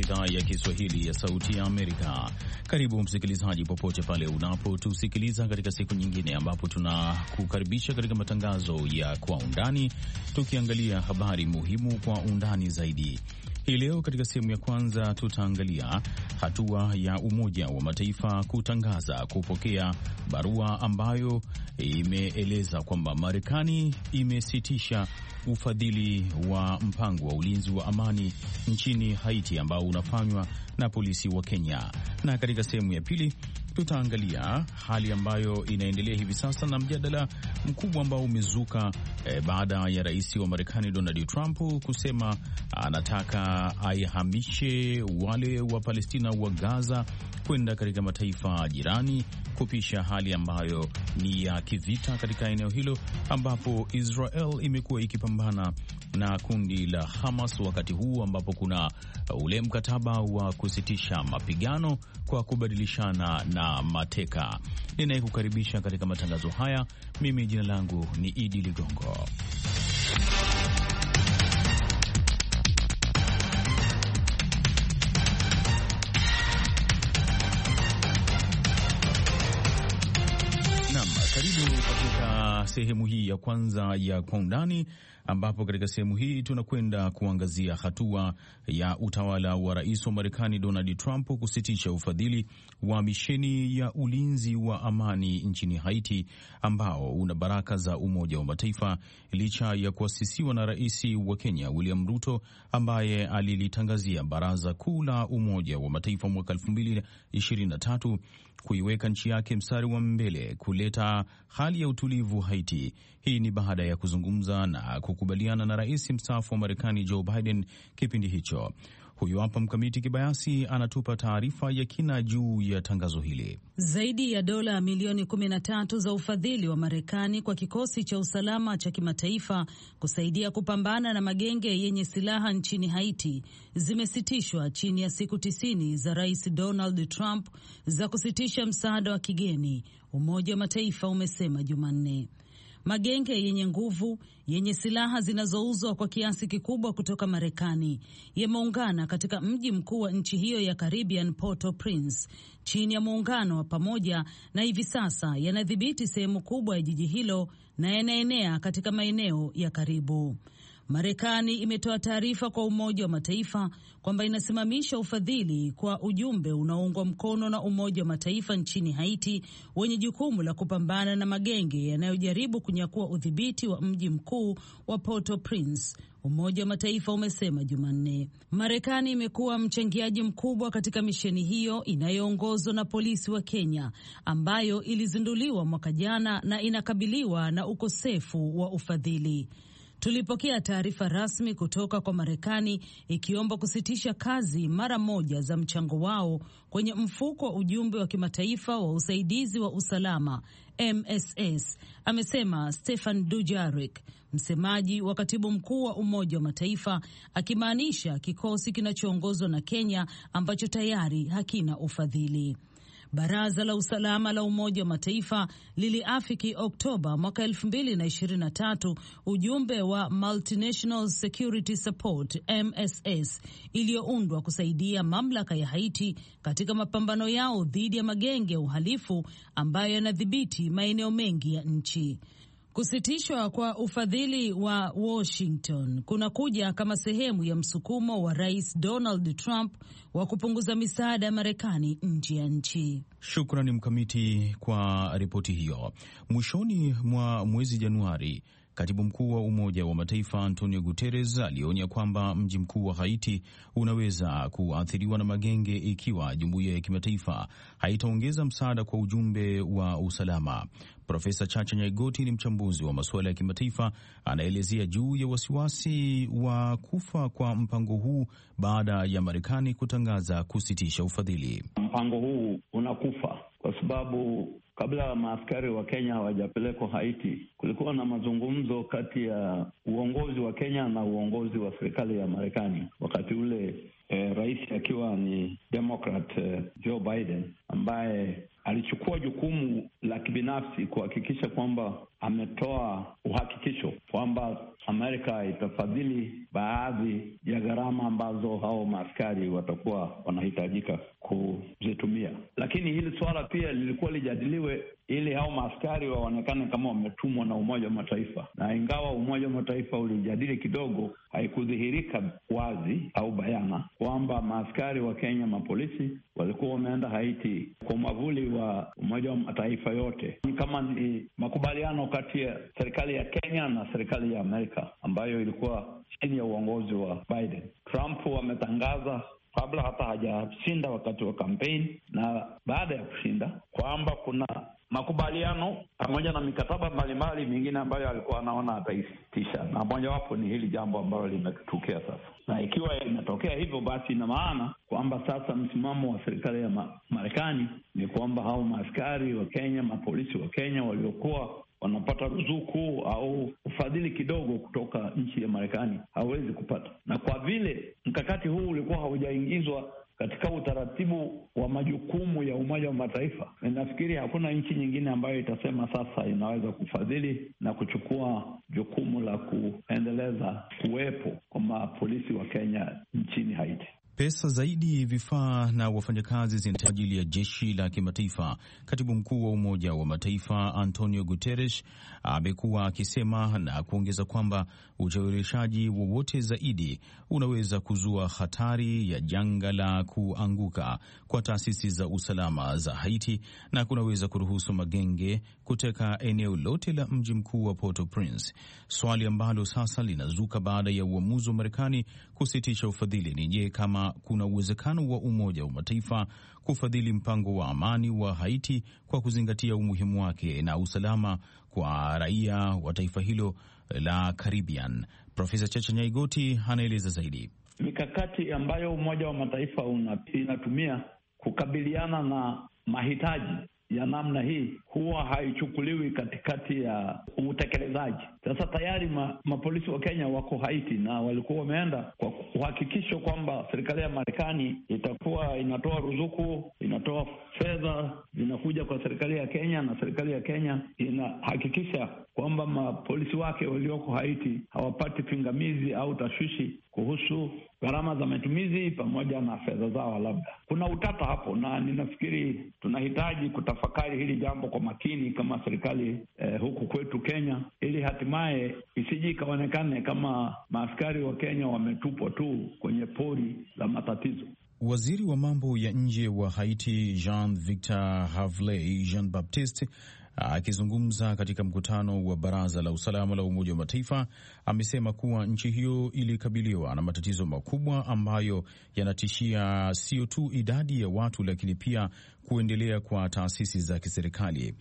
idhaa ya Kiswahili ya Sauti ya Amerika. Karibu msikilizaji, popote pale unapotusikiliza katika siku nyingine ambapo tunakukaribisha katika matangazo ya Kwa Undani, tukiangalia habari muhimu kwa undani zaidi. Hii leo katika sehemu ya kwanza tutaangalia hatua ya Umoja wa Mataifa kutangaza kupokea barua ambayo imeeleza kwamba Marekani imesitisha ufadhili wa mpango wa ulinzi wa amani nchini Haiti ambao unafanywa na polisi wa Kenya. Na katika sehemu ya pili tutaangalia hali ambayo inaendelea hivi sasa na mjadala mkubwa ambao umezuka baada ya rais wa Marekani Donald Trump kusema anataka aihamishe wale wa Palestina wa Gaza kwenda katika mataifa jirani kupisha hali ambayo ni ya kivita katika eneo hilo, ambapo Israel imekuwa ikipambana na kundi la Hamas wakati huu ambapo kuna ule mkataba wa kusitisha mapigano kwa kubadilishana na mateka. Ninayekukaribisha katika matangazo haya, mimi jina langu ni Idi Ligongo. Karibu katika sehemu hii ya kwanza ya Kwa Undani, ambapo katika sehemu hii tunakwenda kuangazia hatua ya utawala wa rais wa Marekani Donald Trump kusitisha ufadhili wa misheni ya ulinzi wa amani nchini Haiti ambao una baraka za Umoja wa Mataifa, licha ya kuasisiwa na rais wa Kenya William Ruto ambaye alilitangazia Baraza Kuu la Umoja wa Mataifa mwaka 2023 kuiweka nchi yake mstari wa mbele kuleta hali ya utulivu Haiti. Hii ni baada ya kuzungumza na kukubaliana na rais mstaafu wa Marekani Joe Biden kipindi hicho. Huyu hapa Mkamiti Kibayasi anatupa taarifa ya kina juu ya tangazo hili. Zaidi ya dola milioni 13 za ufadhili wa Marekani kwa kikosi cha usalama cha kimataifa kusaidia kupambana na magenge yenye silaha nchini Haiti zimesitishwa chini ya siku 90 za Rais Donald Trump za kusitisha msaada wa kigeni, Umoja wa Mataifa umesema Jumanne. Magenge yenye nguvu yenye silaha zinazouzwa kwa kiasi kikubwa kutoka Marekani yameungana katika mji mkuu wa nchi hiyo ya Caribbean, Port-au-Prince, chini ya muungano wa pamoja, na hivi sasa yanadhibiti sehemu kubwa ya jiji hilo na yanaenea katika maeneo ya karibu. Marekani imetoa taarifa kwa Umoja wa Mataifa kwamba inasimamisha ufadhili kwa ujumbe unaoungwa mkono na Umoja wa Mataifa nchini Haiti wenye jukumu la kupambana na magenge yanayojaribu kunyakua udhibiti wa mji mkuu wa Port-au-Prince. Umoja wa Mataifa umesema Jumanne. Marekani imekuwa mchangiaji mkubwa katika misheni hiyo inayoongozwa na polisi wa Kenya ambayo ilizinduliwa mwaka jana na inakabiliwa na ukosefu wa ufadhili. Tulipokea taarifa rasmi kutoka kwa Marekani ikiomba kusitisha kazi mara moja za mchango wao kwenye mfuko wa ujumbe wa kimataifa wa usaidizi wa usalama MSS, amesema Stefan Dujarric, msemaji wa katibu mkuu wa Umoja wa Mataifa, akimaanisha kikosi kinachoongozwa na Kenya ambacho tayari hakina ufadhili. Baraza la Usalama la Umoja wa Mataifa liliafiki Oktoba mwaka 2023 ujumbe wa Multinational Security Support MSS iliyoundwa kusaidia mamlaka ya Haiti katika mapambano yao dhidi ya magenge ya uhalifu ambayo yanadhibiti maeneo mengi ya nchi. Kusitishwa kwa ufadhili wa Washington kunakuja kama sehemu ya msukumo wa Rais Donald Trump wa kupunguza misaada ya Marekani nje ya nchi. Shukrani Mkamiti kwa ripoti hiyo. Mwishoni mwa mwezi Januari, Katibu mkuu wa Umoja wa Mataifa Antonio Guterres alionya kwamba mji mkuu wa Haiti unaweza kuathiriwa na magenge ikiwa jumuiya ya kimataifa haitaongeza msaada kwa ujumbe wa usalama. Profesa Chacha Nyaigoti ni mchambuzi wa masuala ya kimataifa, anaelezea juu ya wasiwasi wa kufa kwa mpango huu baada ya Marekani kutangaza kusitisha ufadhili. Mpango huu unakufa kwa sababu kabla maaskari wa Kenya hawajapelekwa Haiti, kulikuwa na mazungumzo kati ya uongozi wa Kenya na uongozi wa serikali ya Marekani. Wakati ule rais akiwa ni Democrat Joe Biden, ambaye alichukua jukumu la kibinafsi kuhakikisha kwamba ametoa uhakikisho kwamba Amerika itafadhili baadhi ya gharama ambazo hao maaskari watakuwa wanahitajika kuzitumia. Lakini hili swala pia lilikuwa lijadiliwe ili hao maaskari waonekane kama wametumwa na Umoja wa Mataifa, na ingawa Umoja wa Mataifa ulijadili kidogo, haikudhihirika wazi au bayana kwamba maaskari wa Kenya, mapolisi, walikuwa wameenda Haiti kwa mwavuli wa Umoja wa Mataifa yote. Kama ni makubaliano kati ya serikali ya Kenya na serikali ya Amerika ambayo ilikuwa chini ya uongozi wa Biden. Trump ametangaza kabla hata hajashinda wakati wa kampeni na baada ya kushinda kwamba kuna makubaliano pamoja na mikataba mbalimbali mingine ambayo alikuwa anaona ataisitisha, na mojawapo ni hili jambo ambalo limetokea sasa. Na ikiwa imetokea hivyo, basi ina maana kwamba sasa msimamo wa serikali ya Marekani ni kwamba hao maaskari wa Kenya, mapolisi wa Kenya waliokuwa wanapata ruzuku au ufadhili kidogo kutoka nchi ya Marekani hawezi kupata. Na kwa vile mkakati huu ulikuwa haujaingizwa katika utaratibu wa majukumu ya Umoja wa Mataifa, nafikiri hakuna nchi nyingine ambayo itasema sasa inaweza kufadhili na kuchukua jukumu la kuendeleza kuwepo kwa mapolisi wa Kenya nchini Haiti. Pesa zaidi, vifaa na wafanyakazi zinahitajika kwa ajili ya jeshi la kimataifa. Katibu mkuu wa Umoja wa Mataifa Antonio Guterres amekuwa akisema na kuongeza kwamba ucheleweshaji wowote zaidi unaweza kuzua hatari ya janga la kuanguka kwa taasisi za usalama za Haiti na kunaweza kuruhusu magenge kuteka eneo lote la mji mkuu wa Port-au-Prince. Swali ambalo sasa linazuka baada ya uamuzi wa Marekani kusitisha ufadhili ni je, kama kuna uwezekano wa Umoja wa Mataifa kufadhili mpango wa amani wa Haiti kwa kuzingatia umuhimu wake na usalama kwa raia wa taifa hilo la Caribbean. Profesa Chacha Nyaigoti anaeleza zaidi. Mikakati ambayo Umoja wa Mataifa inatumia kukabiliana na mahitaji ya namna hii huwa haichukuliwi katikati ya utekelezaji. Sasa tayari mapolisi wa Kenya wako Haiti na walikuwa wameenda kwa kuhakikisha kwamba serikali ya Marekani itakuwa inatoa ruzuku, inatoa fedha zinakuja kwa serikali ya Kenya, na serikali ya Kenya inahakikisha kwamba mapolisi wake walioko Haiti hawapati pingamizi au tashwishi kuhusu gharama za matumizi pamoja na fedha zao. Labda kuna utata hapo, na ninafikiri tunahitaji kutafakari hili jambo kwa makini kama serikali huku kwetu Kenya, ili hatimaye isije ikaonekane kama maaskari wa Kenya wametupwa tu kwenye pori la matatizo. Waziri wa mambo ya nje wa Haiti Jean-Victor Havley Jean-Baptiste akizungumza katika mkutano wa Baraza la Usalama la Umoja wa Mataifa amesema kuwa nchi hiyo ilikabiliwa na matatizo makubwa ambayo yanatishia sio tu idadi ya watu lakini pia kuendelea kwa taasisi za kiserikali.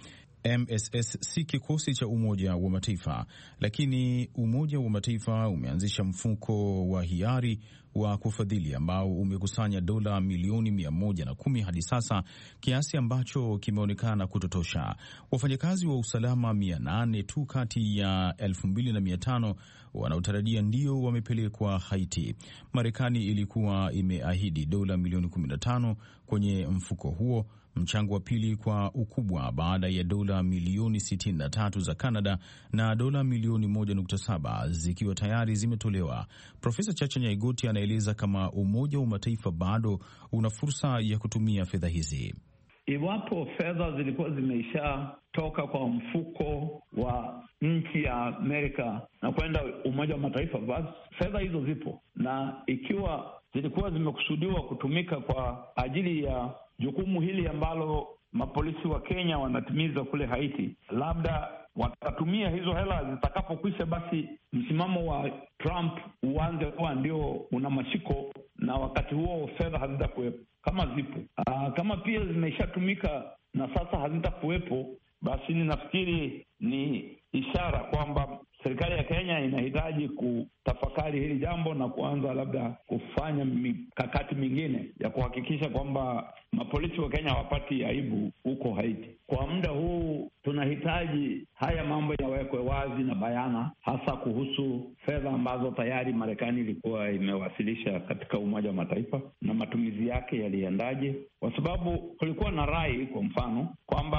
MSS si kikosi cha Umoja wa Mataifa, lakini Umoja wa Mataifa umeanzisha mfuko wa hiari wa kufadhili ambao umekusanya dola milioni 110 hadi sasa, kiasi ambacho kimeonekana kutotosha. Wafanyakazi wa usalama 800 tu kati ya 2500 wanaotarajia ndio wamepelekwa Haiti. Marekani ilikuwa imeahidi dola milioni 15 kwenye mfuko huo, mchango wa pili kwa ukubwa baada ya dola milioni 63 za Canada na dola milioni 1.7 zikiwa tayari zimetolewa. Profesa Chacha Nyaigoti anaeleza kama Umoja wa Mataifa bado una fursa ya kutumia fedha hizi. Iwapo fedha zilikuwa zimeishatoka kwa mfuko wa nchi ya Amerika na kwenda Umoja wa Mataifa, basi fedha hizo zipo, na ikiwa zilikuwa zimekusudiwa kutumika kwa ajili ya jukumu hili ambalo mapolisi wa Kenya wanatimiza kule Haiti, labda watatumia hizo hela zitakapokwisha, basi msimamo wa Trump uanze kuwa ndio una mashiko, na wakati huo fedha hazitakuwepo. Kama zipo kama pia zimeshatumika na sasa hazitakuwepo, basi ninafikiri ni ishara kwamba serikali ya Kenya inahitaji kutafakari hili jambo na kuanza labda kufanya mikakati mingine ya kuhakikisha kwamba mapolisi wa Kenya hawapati aibu huko Haiti. Kwa muda huu tunahitaji haya mambo yawekwe wazi na bayana, hasa kuhusu fedha ambazo tayari Marekani ilikuwa imewasilisha katika Umoja wa Mataifa na matumizi yake yaliendaje, kwa sababu kulikuwa na rai, kwa mfano, kwamba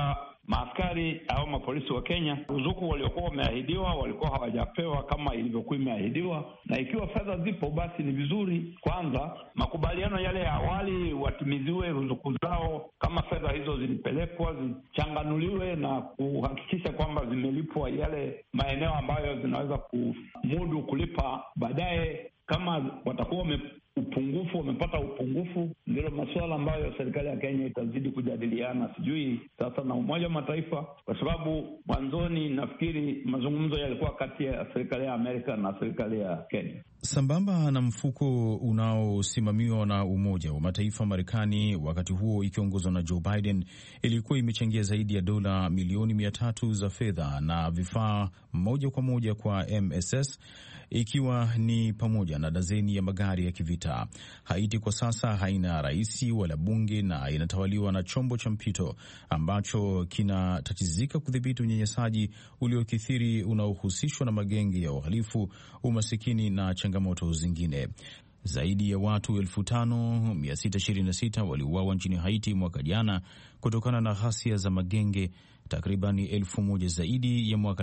maaskari au mapolisi wa Kenya ruzuku waliokuwa wameahidiwa walikuwa hawajapewa kama ilivyokuwa imeahidiwa, na ikiwa fedha zipo, basi ni vizuri kwanza makubaliano yale ya awali watimiziwe ruzuku zao. Kama fedha hizo zilipelekwa, zichanganuliwe na kuhakikisha kwamba zimelipwa yale maeneo ambayo zinaweza kumudu kulipa. Baadaye kama watakuwa wamepata upungufu, ndilo masuala ambayo serikali ya Kenya itazidi kujadiliana, sijui sasa na Umoja wa Mataifa, kwa sababu mwanzoni nafikiri mazungumzo yalikuwa kati ya serikali ya Amerika na serikali ya Kenya. Sambamba na mfuko unaosimamiwa na Umoja wa Mataifa, Marekani wakati huo ikiongozwa na Joe Biden ilikuwa imechangia zaidi ya dola milioni 300 za fedha na vifaa moja kwa moja kwa MSS, ikiwa ni pamoja na dazeni ya magari ya kivita. Haiti kwa sasa haina rais wala bunge na inatawaliwa na chombo cha mpito ambacho kinatatizika kudhibiti unyanyasaji uliokithiri unaohusishwa na magenge ya uhalifu, umasikini na changamoto zingine. Zaidi ya watu 5,626 waliuawa nchini Haiti mwaka jana kutokana na ghasia za magenge, takribani 1,000 zaidi ya mwaka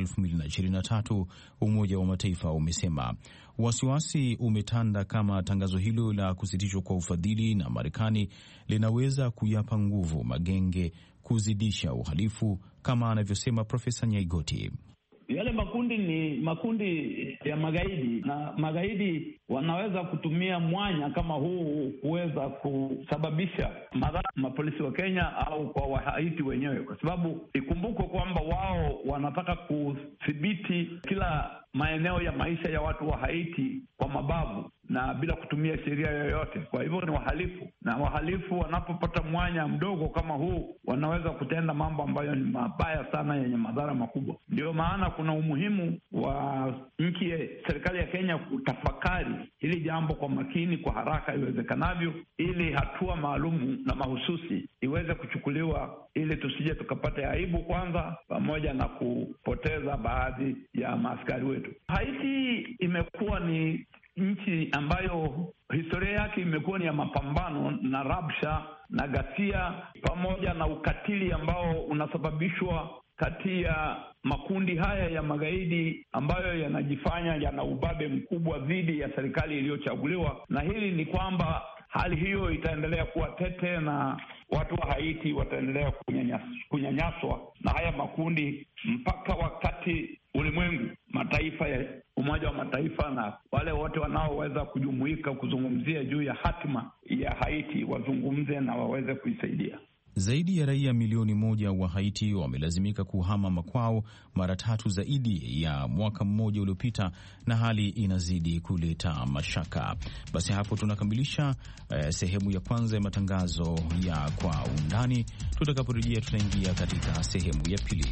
2023, Umoja wa Mataifa umesema. Wasiwasi umetanda kama tangazo hilo la kusitishwa kwa ufadhili na Marekani linaweza kuyapa nguvu magenge kuzidisha uhalifu, kama anavyosema Profesa Nyaigoti. Yale makundi ni makundi ya magaidi, na magaidi wanaweza kutumia mwanya kama huu kuweza kusababisha madhara mapolisi wa Kenya au kwa Wahaiti wenyewe, kwa sababu ikumbukwe kwamba wao wanataka kudhibiti kila maeneo ya maisha ya watu wa Haiti kwa mabavu na bila kutumia sheria yoyote. Kwa hivyo ni wahalifu, na wahalifu wanapopata mwanya mdogo kama huu wanaweza kutenda mambo ambayo ni mabaya sana, yenye madhara makubwa. Ndio maana kuna umuhimu wa serikali ya Kenya kutafakari hili jambo kwa makini, kwa haraka iwezekanavyo, ili hatua maalumu na mahususi iweze kuchukuliwa, ili tusije tukapata aibu kwanza, pamoja na kupoteza baadhi ya maaskari wetu. Haiti imekuwa ni nchi ambayo historia yake imekuwa ni ya mapambano na rabsha na ghasia, pamoja na ukatili ambao unasababishwa kati ya makundi haya ya magaidi ambayo yanajifanya yana ubabe mkubwa dhidi ya serikali iliyochaguliwa. Na hili ni kwamba hali hiyo itaendelea kuwa tete na watu wa Haiti wataendelea kunyanyaswa na haya makundi mpaka wakati ulimwengu, mataifa ya Umoja wa Mataifa na wale wote wanaoweza kujumuika kuzungumzia juu ya hatima ya Haiti wazungumze na waweze kuisaidia. Zaidi ya raia milioni 1 wa Haiti wamelazimika kuhama makwao mara 3 zaidi ya mwaka mmoja uliopita, na hali inazidi kuleta mashaka. Basi hapo tunakamilisha sehemu ya kwanza ya matangazo ya Kwa Undani. Tutakaporejea tutaingia katika sehemu ya pili.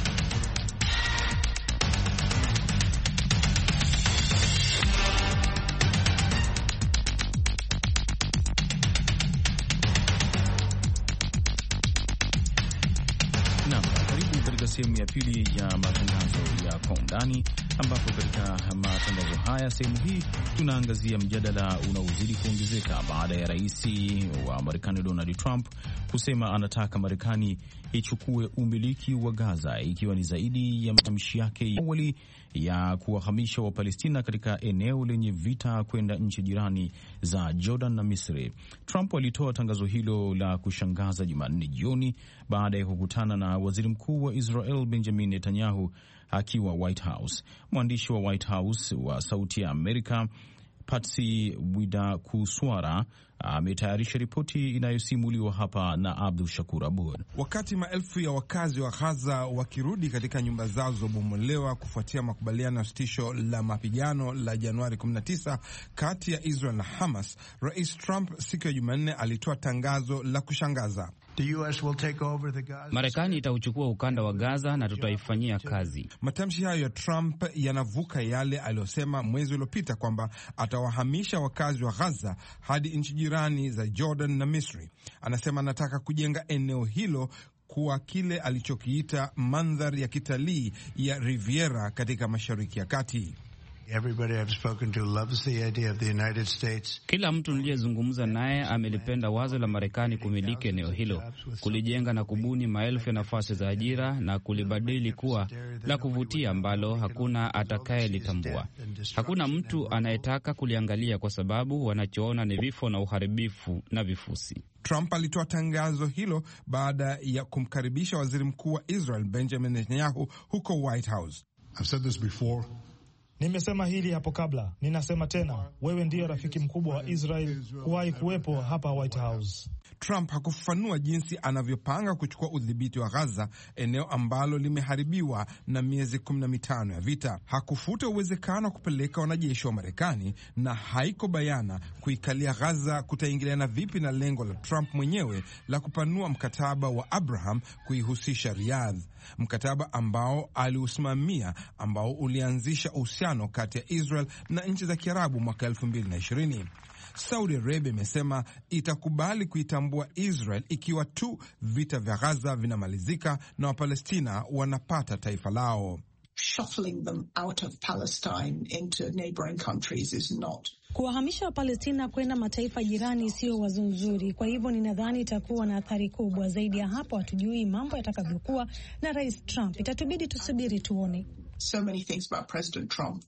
Sehemu ya pili ya matangazo ya Kwa Undani, ambapo katika matangazo haya sehemu hii tunaangazia mjadala unaozidi kuongezeka baada ya rais wa Marekani Donald Trump kusema anataka Marekani ichukue umiliki wa Gaza, ikiwa ni zaidi ya matamshi yake ya awali ya kuwahamisha Wapalestina katika eneo lenye vita kwenda nchi jirani za Jordan na Misri. Trump alitoa tangazo hilo la kushangaza Jumanne jioni baada ya kukutana na waziri mkuu wa Israel Benjamin Netanyahu akiwa White House. Mwandishi wa White House wa Sauti ya Amerika Patsy Widakuswara ametayarisha ripoti inayosimuliwa hapa na Abdul Shakur Abud. Wakati maelfu ya wakazi wa Gaza wakirudi katika nyumba zao zilizobomolewa kufuatia makubaliano ya sitisho la mapigano la Januari 19 kati ya Israel na Hamas, Rais Trump siku ya Jumanne alitoa tangazo la kushangaza. Marekani itauchukua ukanda wa Gaza na tutaifanyia kazi. Matamshi hayo ya Trump yanavuka yale aliyosema mwezi uliopita kwamba atawahamisha wakazi wa Gaza hadi nchi jirani za Jordan na Misri. Anasema anataka kujenga eneo hilo kuwa kile alichokiita mandhari ya kitalii ya Riviera katika Mashariki ya Kati. Kila mtu niliyezungumza naye amelipenda wazo la Marekani kumiliki eneo hilo, kulijenga na kubuni maelfu ya nafasi za ajira na kulibadili kuwa la kuvutia ambalo hakuna atakayelitambua. Hakuna mtu anayetaka kuliangalia kwa sababu wanachoona ni vifo na uharibifu na vifusi. Trump alitoa tangazo hilo baada ya kumkaribisha waziri mkuu wa Israel Benjamin Netanyahu huko White House. I've said this before. Nimesema hili hapo kabla, ninasema tena, wewe ndiye rafiki mkubwa wa Israel kuwahi kuwepo hapa White House. Trump hakufafanua jinsi anavyopanga kuchukua udhibiti wa Gaza, eneo ambalo limeharibiwa na miezi 15 ya vita. Hakufuta uwezekano wa kupeleka wanajeshi wa Marekani, na haiko bayana kuikalia Gaza kutaingiliana vipi na lengo la Trump mwenyewe la kupanua mkataba wa Abraham kuihusisha Riyadh, mkataba ambao aliusimamia, ambao ulianzisha uhusiano kati ya Israel na nchi za Kiarabu mwaka 2020. Saudi Arabia imesema itakubali kuitambua Israel ikiwa tu vita vya Gaza vinamalizika na Wapalestina wanapata taifa lao. Shuffling them out of Palestine into neighboring countries is not. Kuwahamisha Wapalestina kwenda mataifa jirani sio wazo nzuri. Kwa hivyo ninadhani itakuwa na athari kubwa. Zaidi ya hapo, hatujui mambo yatakavyokuwa na Rais Trump. Itatubidi tusubiri tuone. So many things about President Trump.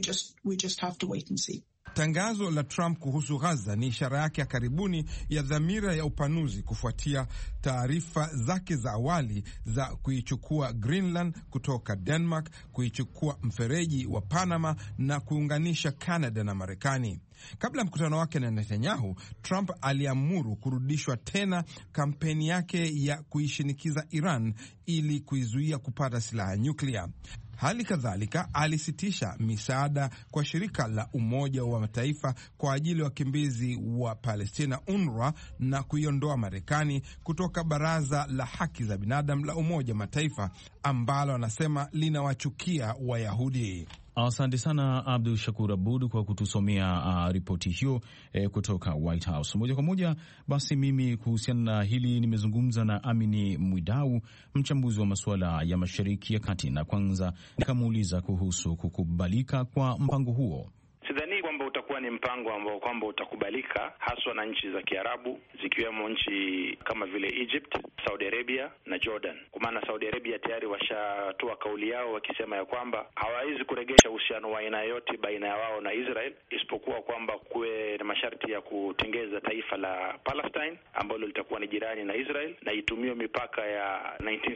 We just have to wait and see. Tangazo la Trump kuhusu Gaza ni ishara yake ya karibuni ya dhamira ya upanuzi kufuatia taarifa zake za awali za kuichukua Greenland kutoka Denmark, kuichukua mfereji wa Panama na kuunganisha Canada na Marekani. Kabla ya mkutano wake na Netanyahu, Trump aliamuru kurudishwa tena kampeni yake ya kuishinikiza Iran ili kuizuia kupata silaha nyuklia. Hali kadhalika alisitisha misaada kwa shirika la Umoja wa Mataifa kwa ajili ya wakimbizi wa Palestina, UNRWA, na kuiondoa Marekani kutoka Baraza la Haki za Binadamu la Umoja wa Mataifa ambalo anasema linawachukia Wayahudi. Asante sana Abdu Shakur Abud kwa kutusomea ripoti hiyo kutoka White House. Moja kwa moja basi, mimi kuhusiana na hili nimezungumza na Amini Mwidau, mchambuzi wa masuala ya Mashariki ya Kati, na kwanza nikamuuliza kuhusu kukubalika kwa mpango huo. Sidhani kwamba utakuwa ni mpango ambao kwamba utakubalika haswa na nchi za Kiarabu, zikiwemo nchi kama vile Egypt, Saudi Arabia na Jordan. Kwa maana Saudi Arabia tayari washatoa kauli yao wakisema ya kwamba hawawezi kuregesha uhusiano wa aina yote baina ya wao na Israel, isipokuwa kwamba kuwe na masharti ya kutengeza taifa la Palestine ambalo litakuwa ni jirani na Israel na itumie mipaka ya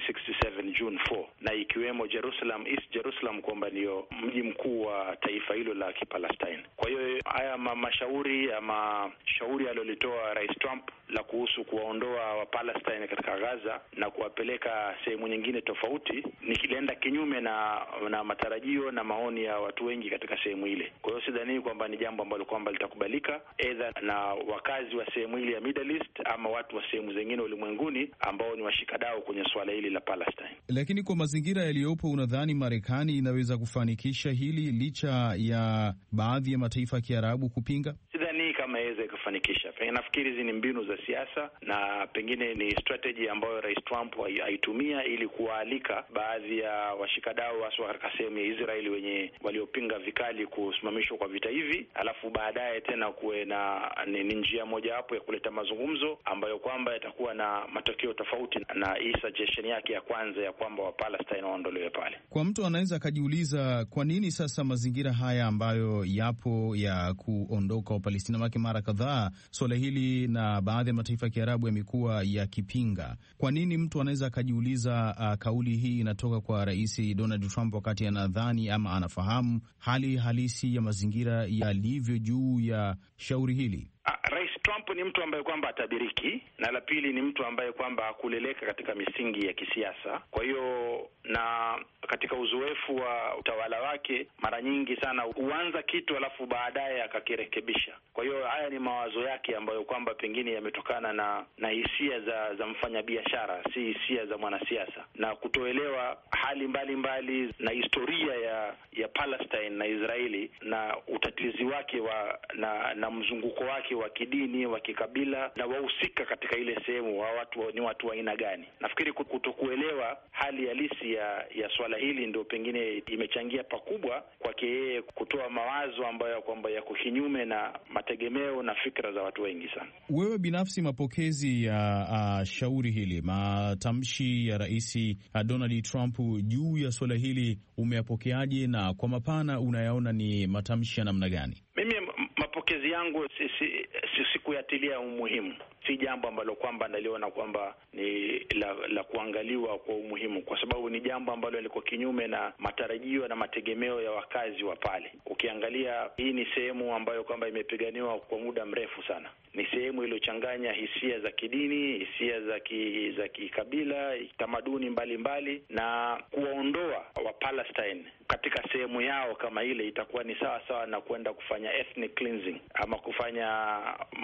1967 June 4, na ikiwemo Jerusalem, East Jerusalem, kwamba ndio mji mkuu wa taifa hilo la Kipalestina. Kwa hiyo haya mashauri ama shauri alilolitoa Rais Trump la kuhusu kuwaondoa wa Palestine katika Gaza na kuwapeleka sehemu nyingine tofauti ni kilienda kinyume na matarajio na maoni ya watu wengi katika sehemu ile. Kwa hiyo sidhani kwamba ni jambo ambalo kwamba litakubalika aidha na wakazi wa sehemu ile ya Middle East ama watu wa sehemu zingine ulimwenguni ambao ni washikadau kwenye swala hili la Palestine. Lakini kwa mazingira yaliyopo, unadhani Marekani inaweza kufanikisha hili licha ya baadhi ya mataifa ya Kiarabu kupinga? Sidhani kama iweze kufanikisha. Nafikiri hizi ni mbinu za siasa na pengine ni strategy ambayo Rais Trump aitumia ili kuwaalika baadhi ya washikadau hasa katika sehemu ya Israeli wenye waliopinga vikali kusimamishwa kwa vita hivi, alafu baadaye tena kuwe na ni njia moja hapo ya kuleta mazungumzo ambayo kwamba yatakuwa na matokeo tofauti na hii suggestion yake ya kwanza ya kwamba wa Palestine waondolewe pale. Kwa mtu anaweza akajiuliza kwa nini sasa mazingira haya ambayo yapo ya kuondoka wa Palestina, mara kadhaa swala hili na baadhi ya mataifa ya Kiarabu yamekuwa yakipinga. Kwa nini mtu anaweza akajiuliza kauli hii inatoka kwa Rais Donald Trump wakati anadhani ama anafahamu hali halisi ya mazingira yalivyo juu ya shauri hili? Rais Trump ni mtu ambaye kwamba atabiriki, na la pili ni mtu ambaye kwamba hakuleleka katika misingi ya kisiasa. Kwa hiyo na katika uzoefu wa utawala wake mara nyingi sana huanza kitu alafu baadaye akakirekebisha. Kwa hiyo haya ni mawazo yake ambayo kwamba pengine yametokana na hisia za mfanyabiashara, si hisia za mwanasiasa, na kutoelewa hali mbalimbali na historia ya Palestine na Israeli na utatizi wake na mzunguko wake wa kidini wa kikabila na wahusika katika ile sehemu ni watu wa aina gani. Nafikiri kutokuelewa hali halisi ya swala hili ndio pengine imechangia pakubwa kwake yeye kutoa mawazo ambayo kwamba yako kinyume na mategemeo na fikra za watu wengi sana. Wewe binafsi, mapokezi ya shauri hili, matamshi ya Rais Donald Trump juu ya swala hili umeyapokeaje, na kwa mapana unayaona ni matamshi ya namna gani? Mimi mapokezi yangu sikuyatilia umuhimu. Si jambo ambalo kwamba naliona kwamba ni la kuangaliwa kwa umuhimu, kwa sababu ni jambo ambalo liko kinyume na matarajio na mategemeo ya wakazi wa pale. Ukiangalia, hii ni sehemu ambayo kwamba imepiganiwa kwa muda mrefu sana. Ni sehemu iliyochanganya hisia za kidini, hisia za kikabila, tamaduni mbalimbali, na kuwaondoa wa Palestine katika sehemu yao kama ile itakuwa ni sawa sawa na kwenda kufanya ethnic cleansing ama kufanya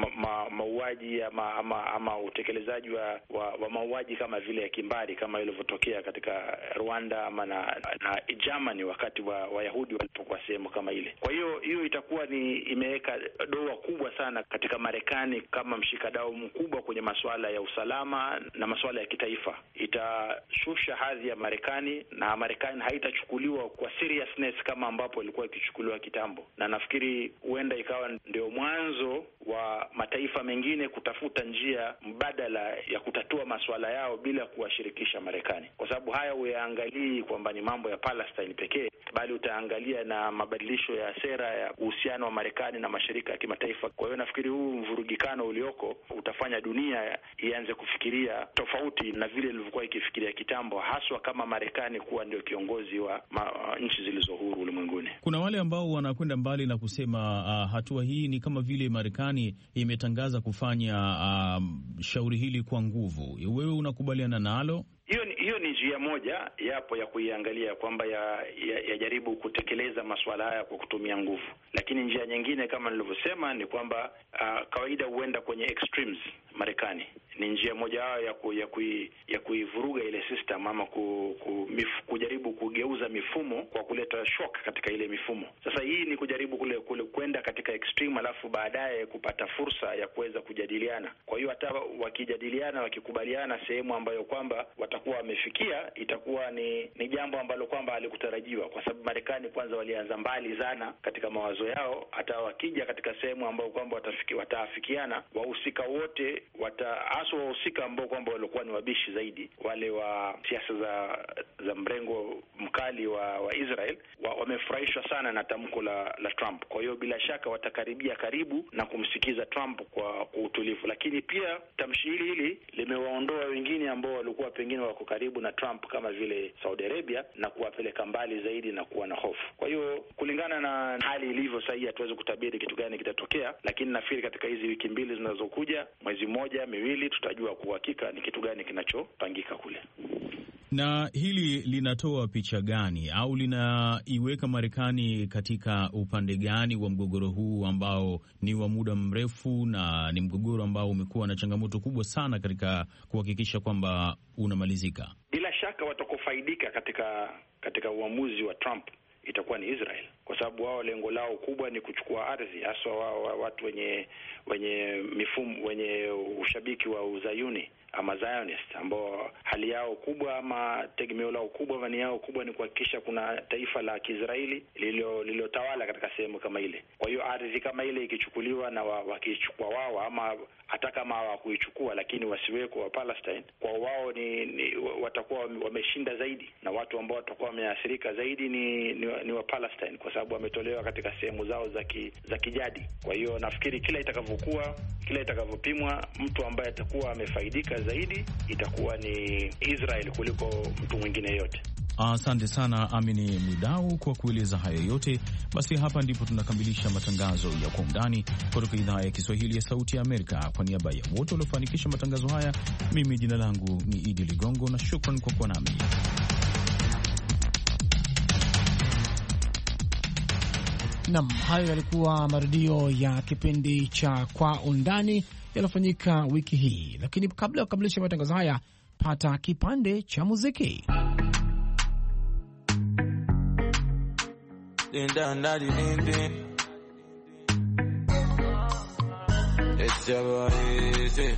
mauaji ama utekelezaji wa mauaji kama vile ya kimbari kama ilivyotokea katika Rwanda ama na Germany wakati wa Wayahudi walipokuwa sehemu kama ile. Kwa hiyo itakuwa ni imeweka doa kubwa sana katika Marekani kama mshikadau mkubwa kwenye masuala ya usalama na masuala ya kitaifa. Itashusha hadhi ya Marekani na Marekani haitachukuliwa kwa seriousness kama ambapo ilikuwa ikichukuliwa kitambo, na nafikiri huenda ikawa ndio mwanzo wa mataifa mengine kutafuta njia mbadala ya kutatua masuala yao bila kuwashirikisha Marekani, kwa sababu haya huyaangalii kwamba ni mambo ya Palestine pekee, bali utaangalia na mabadilisho ya sera ya uhusiano wa Marekani na mashirika ya kimataifa. Kwa hiyo nafikiri huu mvurugikano ulioko utafanya dunia ianze kufikiria tofauti na vile ilivyokuwa ikifikiria kitambo, haswa kama Marekani kuwa ndio kiongozi wa nchi zilizo huru ulimwenguni. Kuna wale ambao wanakwenda mbali na kusema hatua hii ni kama vile Marekani imetangaza kufanya shauri hili kwa nguvu. Wewe unakubaliana nalo? Hiyo ni njia moja yapo ya kuiangalia kwamba yajaribu kutekeleza masuala haya kwa kutumia nguvu, lakini njia nyingine kama nilivyosema ni kwamba kawaida huenda kwenye extremes. Marekani ni njia moja yao ya kuivuruga ile system ama kujaribu kugeuza mifumo kwa kuleta shock katika ile mifumo. Sasa hii ni kujaribu kwenda katika extreme, alafu baadaye kupata fursa ya kuweza kujadiliana. Kwa hiyo hata wakijadiliana, wakikubaliana sehemu ambayo kwamba watakuwa wamefikia, itakuwa ni jambo ambalo kwamba halikutarajiwa, kwa sababu Marekani kwanza walianza mbali sana katika mawazo yao. Hata wakija katika sehemu ambayo kwamba wataafikiana, wahusika wote haswa wahusika ambao kwamba walikuwa ni wabishi zaidi, wale wa siasa za mrengo mkali wa Israel, wamefurahishwa sana na tamko la Trump. Kwa hiyo bila shaka watakaribia karibu na kumsikiza Trump kwa utulivu, lakini pia tamshi hili limewaondoa wengine ambao walikuwa pengine wako karibu na Trump kama vile Saudi Arabia na kuwapeleka mbali zaidi na kuwa na hofu. Kwa hiyo kulingana na hali ilivyo sasa, hatuwezi kutabiri kitu gani kitatokea, lakini nafikiri katika hizi wiki mbili zinazokuja, mwezi mmoja miwili, tutajua kwa hakika ni kitu gani kinachopangika kule. Na hili linatoa picha gani au linaiweka Marekani katika upande gani wa mgogoro huu ambao ni wa muda mrefu na ni mgogoro ambao umekuwa na changamoto kubwa sana katika kuhakikisha kwamba unamalizika? Bila shaka watakofaidika katika uamuzi wa Trump itakuwa ni Israel, kwa sababu wao lengo lao kubwa ni kuchukua ardhi, hasa watu wenye mifumo, wenye ushabiki wa Uzayuni ama Zionist, ambao hali yao kubwa ama tegemeo lao kubwa, mani yao kubwa ni kuhakikisha kuna taifa la Kiisraeli lililotawala katika sehemu kama ile. Kwa hiyo ardhi kama ile ikichukuliwa na wakichukua wao, ama hata kama hawakuichukua lakini wasiweko wa Palestine, kwa wao watakuwa wameshinda zaidi, na watu ambao watakuwa wameathirika zaidi ni wa Palestine, kwa sababu wametolewa katika sehemu zao za kijadi. Kwa hiyo nafikiri kila itakavyopimwa, mtu ambaye atakuwa amefaidika zaidi itakuwa ni Israel kuliko mtu mwingine yote. Asante sana Amini Mwidau kwa kueleza hayo yote. Basi hapa ndipo tunakamilisha matangazo ya Kwa Undani kutoka idhaa ya Kiswahili ya Sauti ya Amerika. Kwa niaba ya wote waliofanikisha matangazo haya, mimi jina langu ni Idi Ligongo na shukran kwa kuwa nami. Naam, hayo yalikuwa marudio ya kipindi cha Kwa Undani yaliyofanyika wiki hii, lakini kabla ya kukamilisha matangazo haya, pata kipande cha muziki. It's never easy.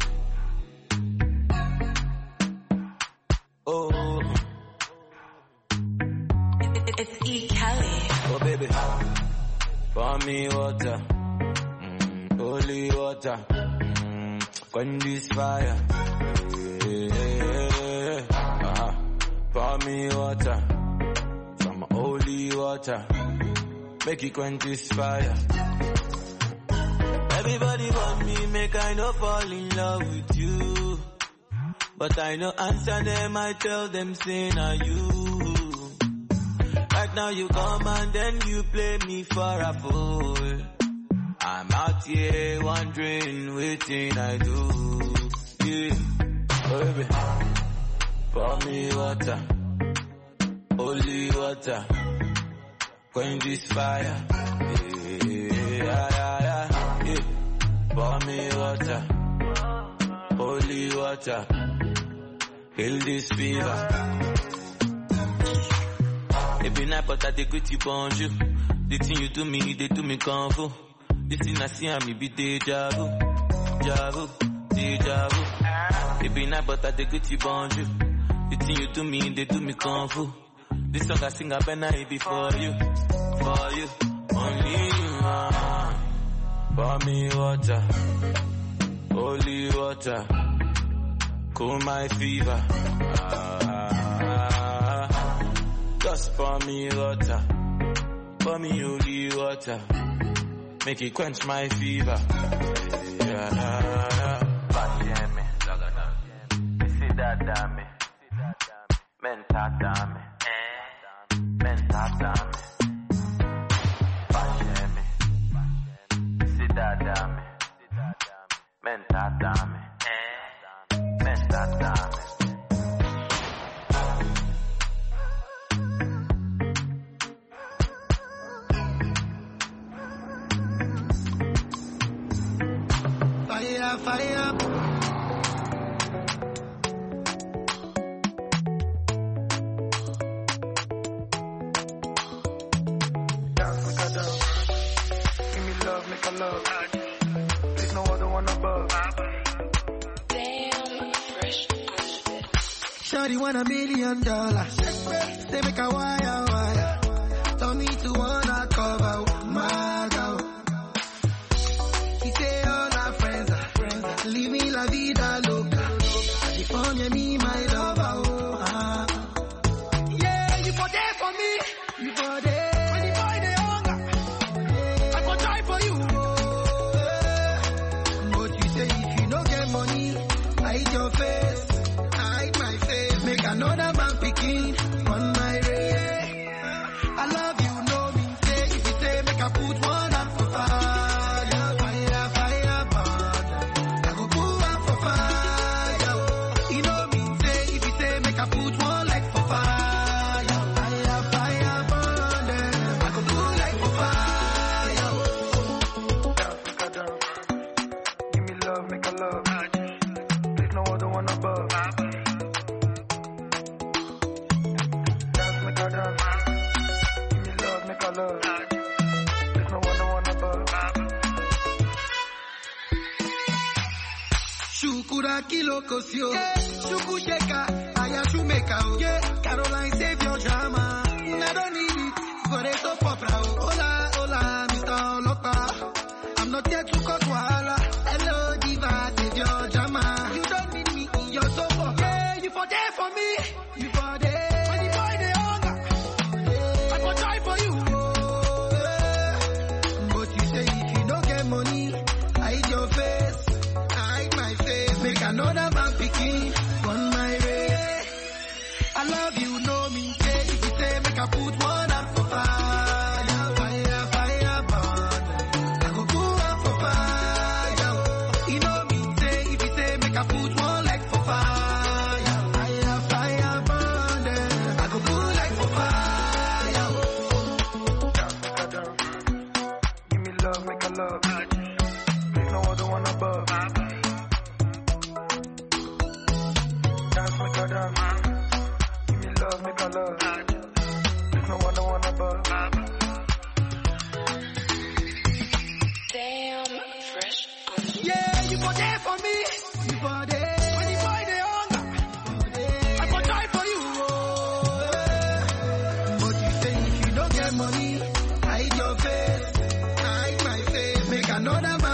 Oh, it's E. Kelly. Oh baby, pour me water, holy water, quench this fire. Pour me water, some holy water, make it quench this fire. Everybody want me, make I no fall in love with you. But I no answer them, I tell them, say na you. Right now you come and then you play me for a fool. I'm out here wondering, waiting I do. Yeah, oh, baby, pour me water, holy water, quench this fire. Yeah. Pour me water, holy water, kill this fever. Every night but I take with you bonjour. The thing you do me, they do me convo. This thing I see and me be deja vu. Every night but I take with you bonjour. The thing you do me, they do me convo. This song I sing up and I be for you, only you. Pour me water, holy water, cool my fever. Just pour me water, pour me holy water, make it quench my fever. Pasieme, menta dame, pasieme, dame, menta dame. Fire. Give me love, make a love. There's no other one above. Damn, fresh. Shawty want $1 million. Say make a wire. Tell me to wanna cover my girl. He say all our friends are leave me la vida loca. California me my lover. Yeah, you for there for me. You for there. Another man picking on my way. I love you, no mean say. If you say make I put one up for fire, fire, burn. I go put one for fire. You know mean say. If you say make I put one like for fire, fire, burn. I go put like for fire. Give me love, make a love. There's no other one above. Shukura kilo kosio, shuku sheka, aya shumeka o. Caroline save your drama, I don't need it, for it so popra o. Hola, Mr. Olopa, I'm not here to cause wahala. Hello diva, save your drama. You don't need me, you're so popra. Yeah, you for there for me, you for there. When the boy they hunger, I go try for you. But you say if you don't get money, hide your face. Make another man picking on my way. I love you, no mean say. If you say make I put one up for fire, another man.